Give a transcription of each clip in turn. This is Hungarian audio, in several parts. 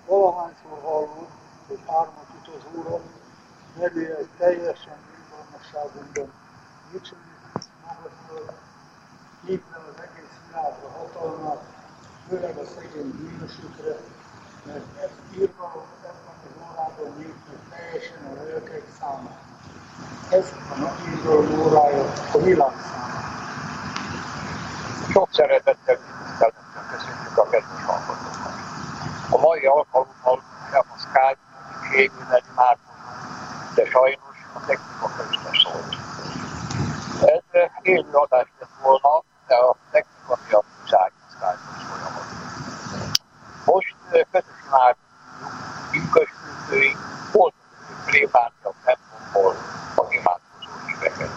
Valahányszor hallod, hogy hármat üt az Úrok, nevére egy teljesen nyilvánosságunkban dicsőít magadtól, hívd le az egész világra hatalmat, főleg a szegény bűnösükre, mert ez írva ebben az órában nyíltnak teljesen a lelkek számára. Ez a napírgalom órája a világ számára. Sok szeretettel tisztelettel köszönjük a kedves hallgatókat. A mai alkalommal Lemaszkány segítségűen imádkozunk, de sajnos a technika közben szólt. Ez élő adás lett volna, de a technika miatt muszáj Skype-os folyamat. Most közös imádkozunk pünkösdőink, Boldogság plébánia templomból a imádkozó híveket.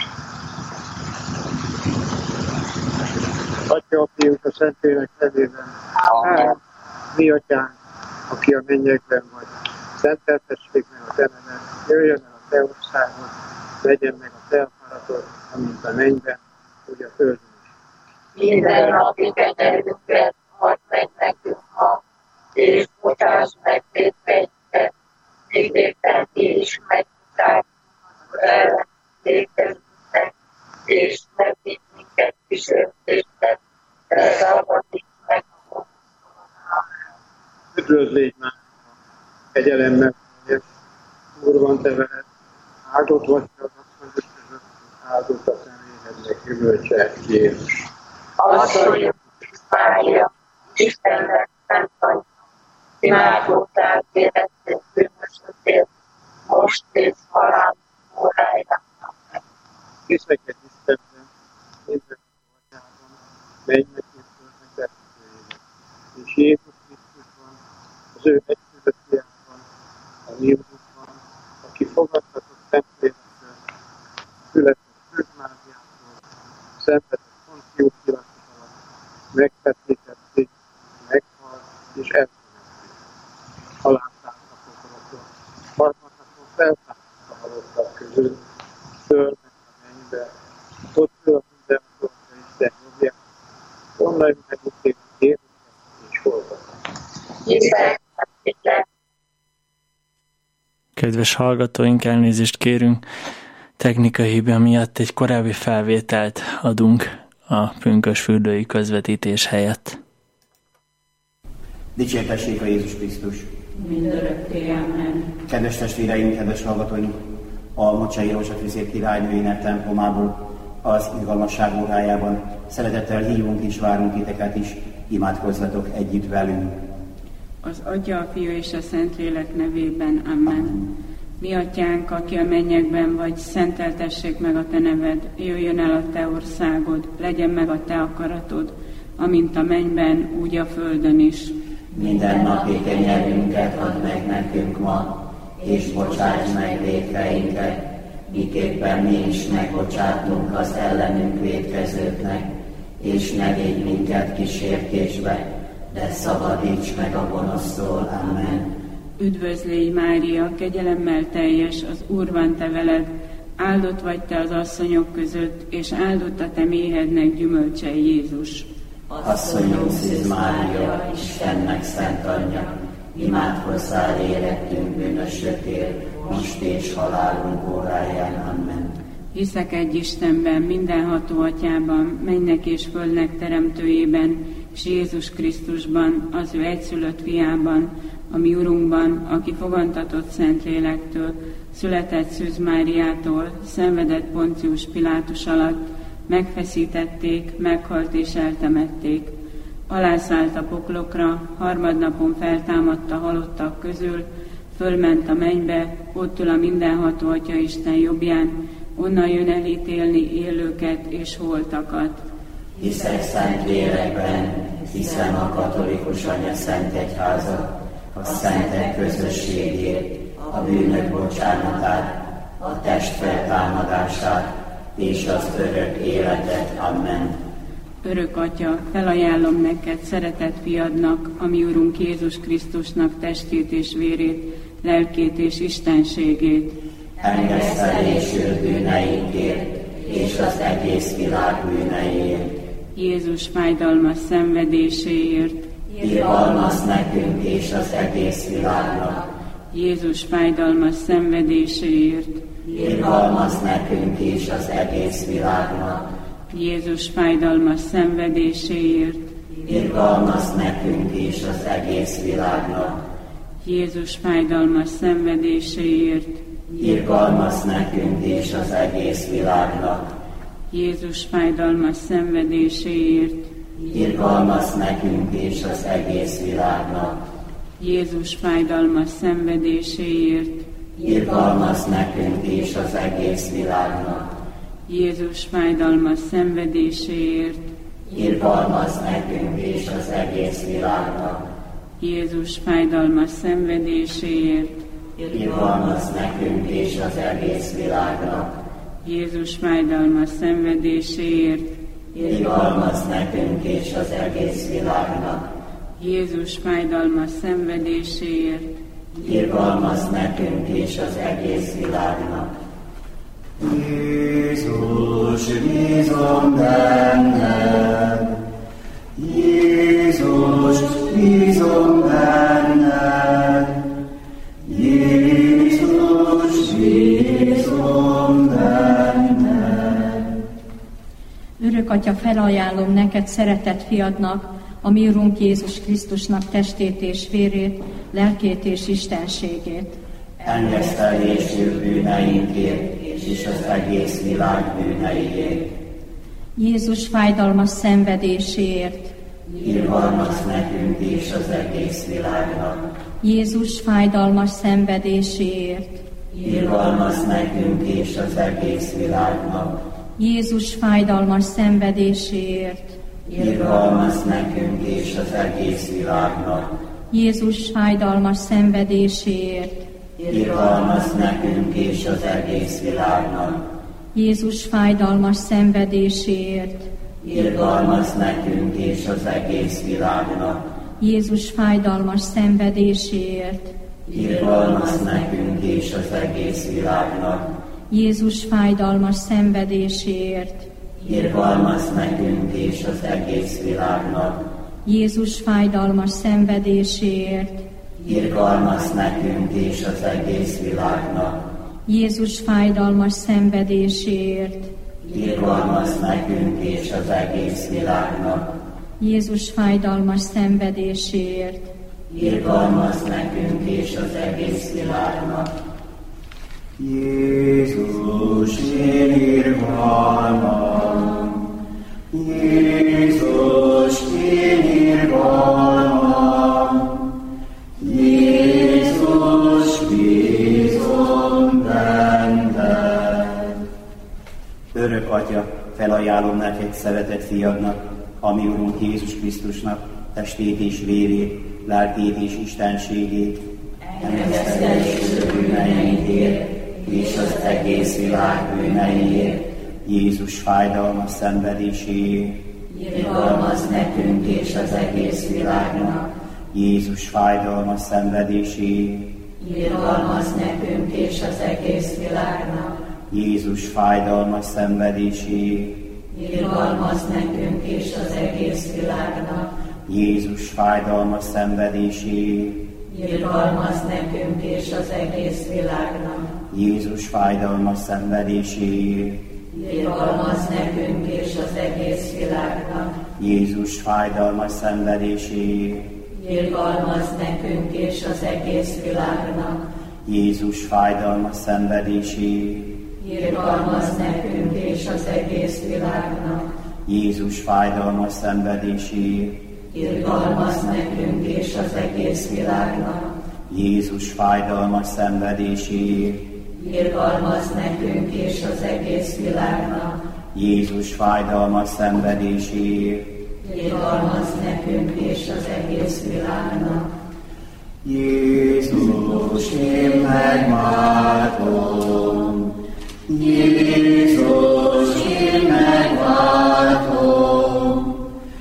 Atya, a Fiút, a Szentlélek nevében. Amen. Mi atyánk, aki a mennyekben vagy, szenteltessék meg a te neved, jöjjön el a te országod, legyen meg a te akaratod, amint a mennyben, úgy a földön is. Minden napi kenyerünket add meg nekünk ma, és bocsáss meg vétkeinket, miképpen mi is megbocsátjuk az ellenségeinknek, és ne vigy minket kísértésbe, de szabadíts meg a gonosztól. Üdvözlégy már, kegyelemmel teljes, Úr van te veled, áldott vagy te az asszonyok között, áldott a személyednek gyümölcse, Jézus. Asszonyok Mária, Istennek szent anyja, imádkozzál kérlek bűnösökért, most és halál óráján. Hiszek egy Istenben, minden atyában, mennynek és földnek teremtőjében, és Jézus Krisztusban, az ő egyszülött fiában, a mi Úrunkban, aki fogadtatott Szentlélektől, született Szűz Máriától, szenvedett Pontius Pilátus alatt, megfeszítették, meghalt és eltemették. Halálszállt a pokolokon, harmadnapon feltámadt a halottak közül, fölment a mennybe, ott ül a mindenhatóra Isten jobbján, onnan megítél élőket és holtakat. Kedves hallgatóink, elnézést kérünk, technikai hiba miatt egy korábbi felvételt adunk a pünkösfürdői közvetítés helyett. Dicsértessék a Jézus Krisztus! Mindörökké, amen. Kedves testvéreim, kedves hallgatóink! A Mocsai Rózsafű Szép Királynőinek templomából az irgalmasság órájában szeretettel hívunk és várunk titeket is, imádkozzatok együtt velünk. Az Atya, a Fiú és a Szentlélek nevében, amen. Mi atyánk, aki a mennyekben vagy, szenteltessék meg a te neved, jöjjön el a te országod, legyen meg a te akaratod, amint a mennyben, úgy a földön is. Minden napi kenyerünket add meg nekünk ma, és bocsáss meg vétkeinket, miképpen mi is megbocsátunk az ellenünk vétkezőknek, és ne védj minket kísértésbe, de szabadíts meg a gonosztól. Amen. Üdvözlégy Mária, kegyelemmel teljes, az Úr van te veled, áldott vagy te az asszonyok között, és áldott a te méhednek gyümölcse, Jézus. Asszonyunk Szűz Mária, Istennek szent anyja, imádkozzál érettünk bűnösökért, most és halálunk óráján. Amen. Hiszek egy Istenben, mindenható Atyában, mennynek és földnek teremtőjében, és Jézus Krisztusban, az ő egyszülött fiában, a mi Urunkban, aki fogantatott Szentlélektől, született Szűz Máriától, szenvedett Pontius Pilátus alatt, megfeszítették, meghalt és eltemették. Alászállt a poklokra, harmadnapon feltámadt a halottak közül, fölment a mennybe, ott ül a mindenható Atya Isten jobbján, onnan jön elítélni élőket és holtakat. Hiszek szent lélekben, hiszem a katolikus anya szent egyházat, a szentek közösségét, a bűnök bocsánatát, a test feltámadását és az örök életet. Amen. Örök Atya, felajánlom neked szeretett fiadnak, a mi Urunk Jézus Krisztusnak testét és vérét, lelkét és istenségét. Engesztelésül bűneinkért és az egész világ bűneiért. Jézus fájdalmas szenvedéséért. irgalmazz nekünk és az egész világnak. Jézus fájdalmas szenvedéséért, Irgalmazz nekünk és az egész világnak. Jézus fájdalmas szenvedéséért, Irgalmazz nekünk és az egész világnak. Jézus fájdalmas szenvedéséért, Irgalmazz nekünk és az egész világnak. Jézus fájdalmas szenvedéséért, Irgalmazz nekünk és az egész világnak. Jézus fájdalmas szenvedéséért, Irgalmazz nekünk és az egész világnak. Jézus fájdalmas szenvedéséért, Irgalmazz nekünk és az egész világnak. Jézus fájdalmas szenvedéséért, Irgalmazz nekünk és az egész világnak. Jézus fájdalmas szenvedéséért, Irgalmazz nekünk és az egész világnak. Jézus fájdalmas szenvedéséért, Irgalmazz nekünk és az egész világnak. Jézus, bízom benned. Jézus, bízom benned. Jézus, bízom benned. Örök Atya, felajánlom neked szeretett fiadnak, a mi Urunk Jézus Krisztusnak testét és vérét, lelkét és istenségét. Engesztelésű bűneinkért és az egész világ bűneiért. Jézus fájdalmas szenvedéséért. Irgalmazz nekünk és az egész világnak. Jézus fájdalmas szenvedéséért. Irgalmazz nekünk és az egész világnak. Jézus fájdalmas szenvedéséért. Irgalmazz nekünk és az egész világnak. Jézus fájdalmas szenvedéséért. Irgalmazz nekünk és az egész világnak. Jézus fájdalmas szenvedéséért. Irgalmazz nekünk és az egész világnak. Jézus fájdalmas szenvedéséért. Irgalmazz nekünk és az egész világnak. Jézus fájdalmas szenvedéséért. Irgalmazz nekünk és az egész világnak. Jézus fájdalmas szenvedéséért. Irgalmazz nekünk és az egész világnak. Jézus fájdalmas szenvedéséért. Irgalmazz nekünk és az egész világnak. Jézus fájdalmas szenvedéséért. Irgalmazz nekünk és az egész világnak. Jézus, én irgalmam. Jézus, én irgalmam. Jézus, bízom benned. Örök Atya, felajánlom neked szeretett fiadnak, a mi Urunk Jézus Krisztusnak testét és vérét, lelkét és istenségét. Engesztelésű bűneinkért és az egész világ bűneiért. Jézus fájdalmas szenvedéséért. Irgalmazz nekünk és az egész világnak. Jézus fájdalmas szenvedéséért. Irgalmazz nekünk és az egész világnak. Jézus fájdalmas szenvedéséért. Irgalmazz nekünk és az egész világnak. Jézus fájdalmas szenvedéséért. Irgalmazz nekünk és az egész világnak. Jézus fájdalmas szenvedéséért. Irgalmazz nekünk és az egész világnak. Jézus fájdalmas szenvedéséért. Irgalmazz nekünk és az egész világnak. Jézus fájdalmas szenvedéséért. Irgalmazz nekünk és az egész világnak. Jézus fájdalmas szenvedéséért. Irgalmazz nekünk és az egész világnak. Jézus fájdalmas szenvedéséért. Irgalmazz nekünk és az egész világnak. Jézus fájdalmas szenvedéséért. Irgalmazz nekünk és az egész világnak. Jézus, én megváltom. Jézus, én megváltom.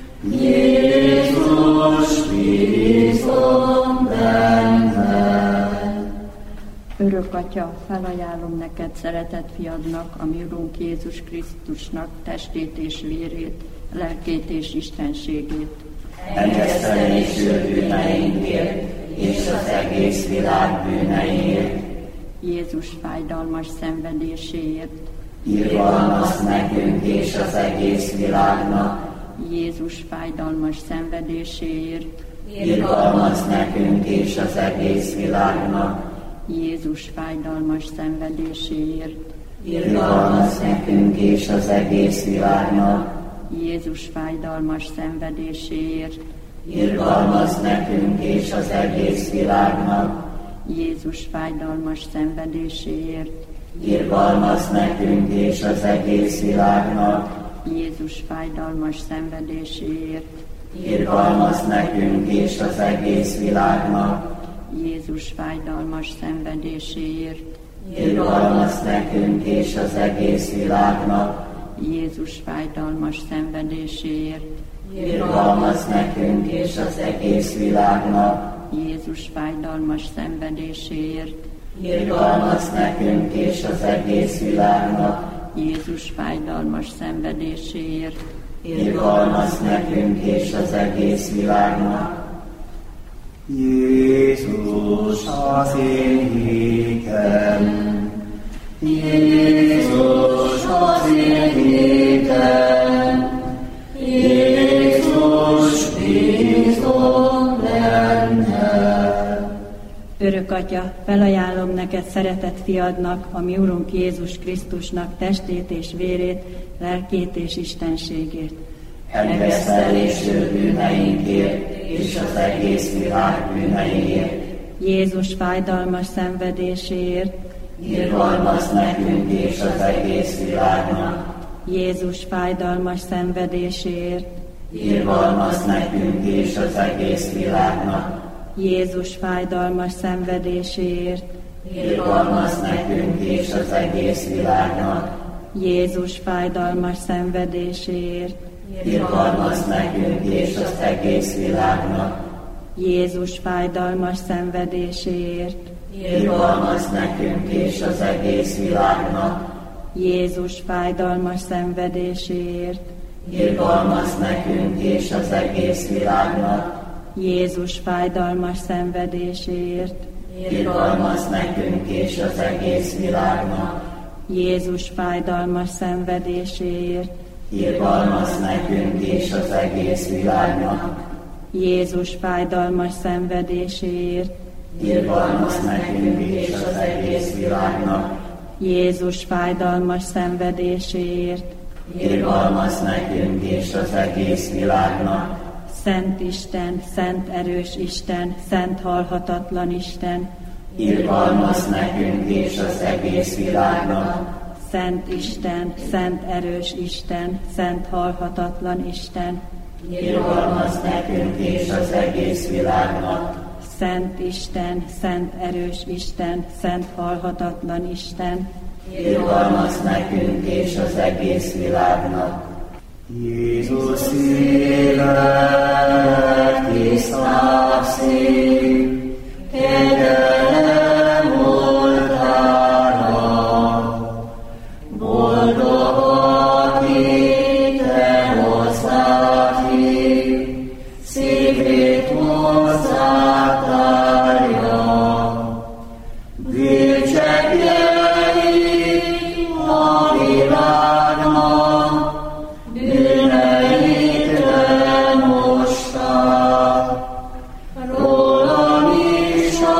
Jézus, bízom benned. Örök Atya, felajánlom neked szeretett fiadnak, a mi Urunk Jézus Krisztusnak testét és vérét, lelkét és istenségét. engesztelésű bűneinkért, és az egész világ bűneiért. Jézus fájdalmas szenvedéséért, Irgalmazz nekünk és az egész világnak. Jézus fájdalmas szenvedéséért, Irgalmazz nekünk és az egész világnak. Jézus fájdalmas szenvedéséért, Irgalmazz nekünk és az egész világnak. Jézus fájdalmas szenvedéséért, Irgalmazz nekünk és az egész világnak. Jézus fájdalmas szenvedéséért, Irgalmazz nekünk és az egész világnak. Jézus fájdalmas szenvedéséért, Irgalmazz nekünk és az egész világnak. Jézus fájdalmas szenvedéséért, Irgalmazz nekünk és az egész világnak. Jézus fájdalmas szenvedéséért, Irgalmazz nekünk és az egész világnak. Jézus fájdalmas szenvedéséért, Irgalmazz nekünk és az egész világnak. Jézus fájdalmas szenvedéséért, Irgalmazz nekünk és az egész világnak. Jézus az én hitem, Jézus az én hitem, Jézus bízom benned. Örök Atya, felajánlom neked szeretett fiadnak, a mi Urunk Jézus Krisztusnak testét és vérét, lelkét és istenségét. Engesztelésű bűneinkért és az egész világ bűneiért. Jézus fájdalmas szenvedéséért, Irgalmazz nekünk és az egész világnak. Jézus fájdalmas szenvedéséért, Irgalmazz nekünk és az egész világnak. Jézus fájdalmas szenvedéséért, Irgalmazz nekünk és az egész világnak. Jézus fájdalmas szenvedéséért, Irgalmazz nekünk és az egész világnak. Jézus fájdalmas szenvedéséért, Irgalmazz nekünk és az egész világnak. Jézus fájdalmas szenvedéséért, Irgalmazz nekünk és az egész világnak. Jézus fájdalmas szenvedéséért, Irgalmazz nekünk és az egész világnak. Jézus fájdalmas szenvedéséért, Irgalmazz nekünk és az egész világnak. Jézus fájdalmas szenvedéséért, Irgalmazz nekünk és az egész világnak. Jézus fájdalmas szenvedéséért, Irgalmazz nekünk és az egész világnak. Szent Isten, szent erős Isten, szent halhatatlan Isten, Irgalmazz nekünk és az egész világnak. Szent Isten, szent erős Isten, szent halhatatlan Isten, Irgalmazz nekünk és az egész világnak. Szent Isten, szent erős Isten, szent halhatatlan Isten, Irgalmazz nekünk és az egész világnak. Jézus szíved, tisztább szív, kegyelem oltára. Boldog, aki te hozzád hív, szívét hozzád tárja. Bűncsekély a világnak, bűneit elmosta, rólam is a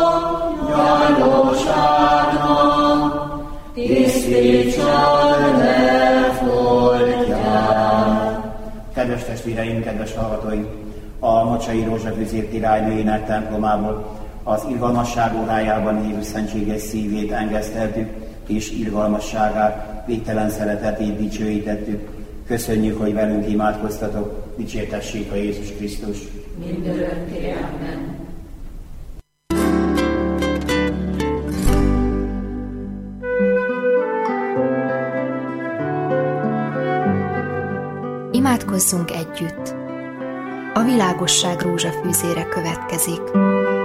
gyarlóságnak, tisztítsad le foltját. Kedves testvéreim, kedves hallgatóim! A Mocsai Rózsafűzér királynőjének templomából az irgalmasság órájában Jézus szentséges szívét engeszteltük, és irgalmasságát, végtelen szeretetét dicsőítettük. Köszönjük, hogy velünk imádkoztatok, dicsértessék a Jézus Krisztus. Mindörökké, amen. Imádkozzunk együtt! A világosság rózsafűzére következik.